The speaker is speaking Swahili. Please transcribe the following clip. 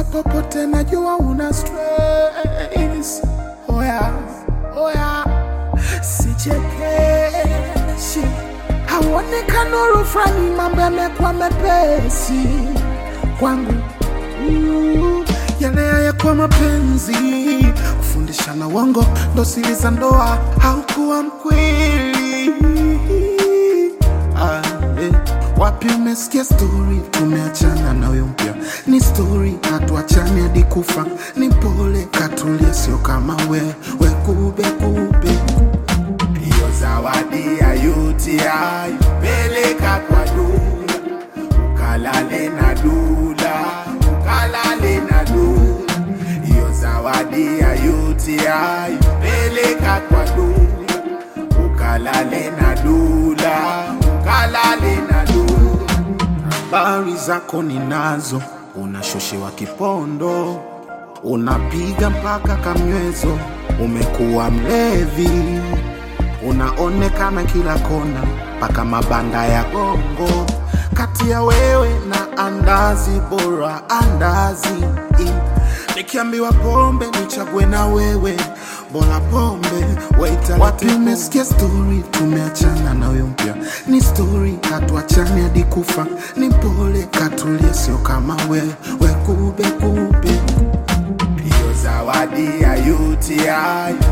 popote najua una stress. Oya, oya, sichekeshi. Haonekani nuru fulani, mambo yamekuwa mepesi kwangu. Yale hayakuwa mapenzi, kufundishana uongo ndo siri za ndoa, haukuwa mkweli. Wapi umesikia story tumeachana na huyo mpya? Ni story hatuachani hadi kufa. Ni pole katulia, sio kama we kube. Hiyo zawadi ya UTI peleka kwa dula, ukalale na dula, ukalale na dula. Hiyo zawadi ya UTI peleka kwa dula, ukalale na dula, ukalale na dula. Habari zako ninazo, unashoshewa kipondo, unapiga mpaka kamwezo, umekuwa mlevi, unaonekana kila kona, paka mabanda ya gongo. Kati ya wewe na andazi, bora andazi. Nikiambiwa pombe nichague na wewe, bora pombe. Wapi umesikia story tumeachana na huyo mpya? Ni story hatuachani hadi kufa. Ni pole katulia, sio kama we kube. Hiyo zawadi ya UTI